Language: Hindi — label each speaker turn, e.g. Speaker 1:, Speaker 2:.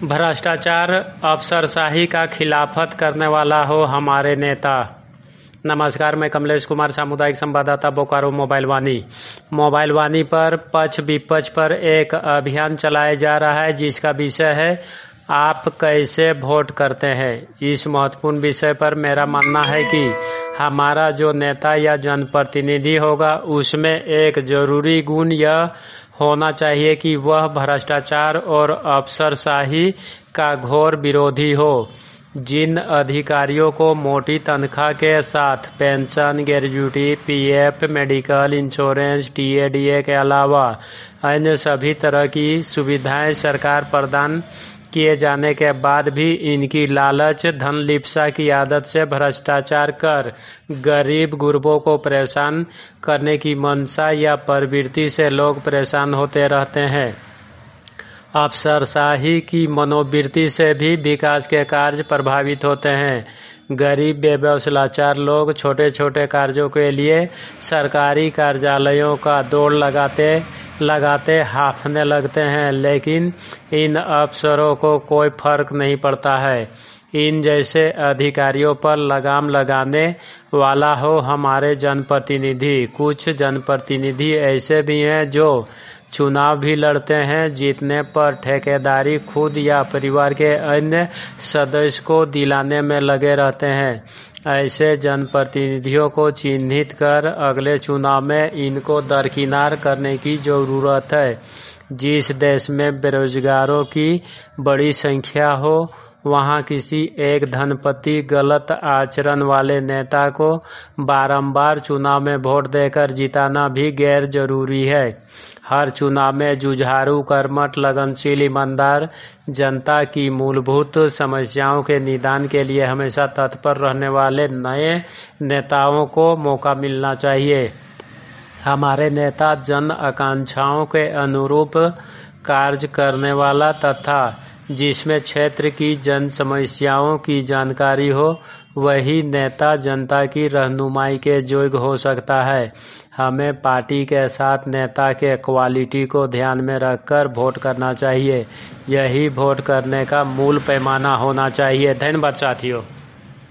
Speaker 1: भ्रष्टाचार अफसरशाही का खिलाफत करने वाला हो हमारे नेता। नमस्कार, मैं कमलेश कुमार, सामुदायिक संवाददाता, बोकारो मोबाइल वाणी पर पक्ष विपक्ष पर एक अभियान चलाया जा रहा है जिसका विषय है आप कैसे वोट करते हैं। इस महत्वपूर्ण विषय पर मेरा मानना है कि हमारा जो नेता या जनप्रतिनिधि होगा उसमें एक जरूरी गुण यह होना चाहिए कि वह भ्रष्टाचार और अफसरशाही का घोर विरोधी हो। जिन अधिकारियों को मोटी तनख्वाह के साथ pension, gratuity, PF, medical insurance, TADA के अलावा अन्य सभी तरह की सुविधाएं सरकार प्रदान किए जाने के बाद भी इनकी लालच, धन लिप्सा की आदत से भ्रष्टाचार कर गरीब गुरबों को परेशान करने की मंशा या प्रवृत्ति से लोग परेशान होते रहते हैं। अफसरशाही की मनोवृत्ति से भी विकास के कार्य प्रभावित होते हैं। गरीब बेबस लाचार लोग छोटे छोटे कार्यों के लिए सरकारी कार्यालयों का दौड़ लगाते हांफने लगते हैं, लेकिन इन अफसरों को कोई फर्क नहीं पड़ता है। इन जैसे अधिकारियों पर लगाम लगाने वाला हो हमारे जनप्रतिनिधि। कुछ जनप्रतिनिधि ऐसे भी हैं जो चुनाव भी लड़ते हैं, जीतने पर ठेकेदारी खुद या परिवार के अन्य सदस्य को दिलाने में लगे रहते हैं। ऐसे जनप्रतिनिधियों को चिन्हित कर अगले चुनाव में इनको दरकिनार करने की जरूरत है। जिस देश में बेरोजगारों की बड़ी संख्या हो वहाँ किसी एक धनपति गलत आचरण वाले नेता को बारंबार चुनाव में वोट देकर जिताना भी गैर जरूरी है। हर चुनाव में जुझारू, कर्मठ, लगनशील, ईमानदार, जनता की मूलभूत समस्याओं के निदान के लिए हमेशा तत्पर रहने वाले नए नेताओं को मौका मिलना चाहिए। हमारे नेता जन आकांक्षाओं के अनुरूप कार्य करने वाला तथा जिसमें क्षेत्र की जन समस्याओं की जानकारी हो वही नेता जनता की रहनुमाई के योग्य हो सकता है। हमें पार्टी के साथ नेता के क्वालिटी को ध्यान में रखकर वोट करना चाहिए। यही वोट करने का मूल पैमाना होना चाहिए। धन्यवाद साथियों।